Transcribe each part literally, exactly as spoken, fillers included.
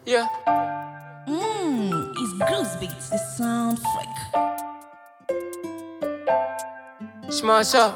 Yeah. Mmm, it's Groove Beats, the sound freak. Smash up.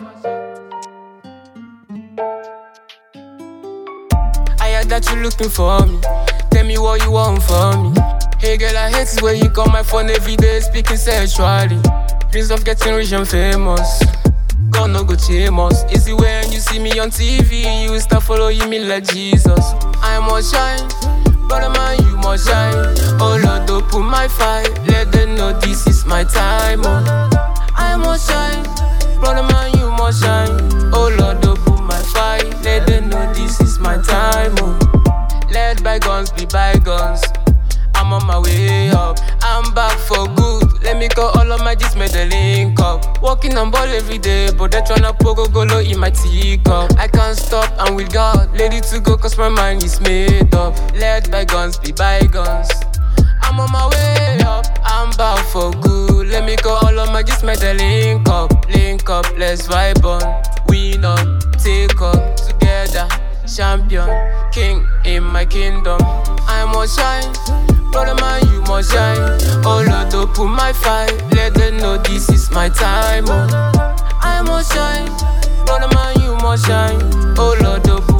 I heard that you looking for me. Tell me what you want from me. Hey girl, I hate it when you call my phone every day speaking sexually. Dreams of getting rich and famous. God no go shame us. Easy when you see me on T V, you start following me like Jesus. I must shine, brother man, you must shine. Oh Lord, open my fire, let them know this is my time. Oh, I must shine, brother man, you must shine. Oh Lord, open my fire, let them know this is my time. Oh, let bygones be bygones. I'm on my way up, I'm back for good. Let me call all of my G's, make the link up. Walking on ball every day, but they tryna pogo golo in my teacup. I can't stop, I'm with God, ready to go cause my mind is made up. Let bygones be bygones. I'm on my way up, I'm back for good. Let me call all of my G's, make the link up. Link up, let's vibe on. Win on, take up, together. Champion, king in my kingdom. I must shine, brother man, you must shine. Oh Lord, open my fire, let them know this is my time. Oh, I must shine, brother man, you must shine. Oh Lord, open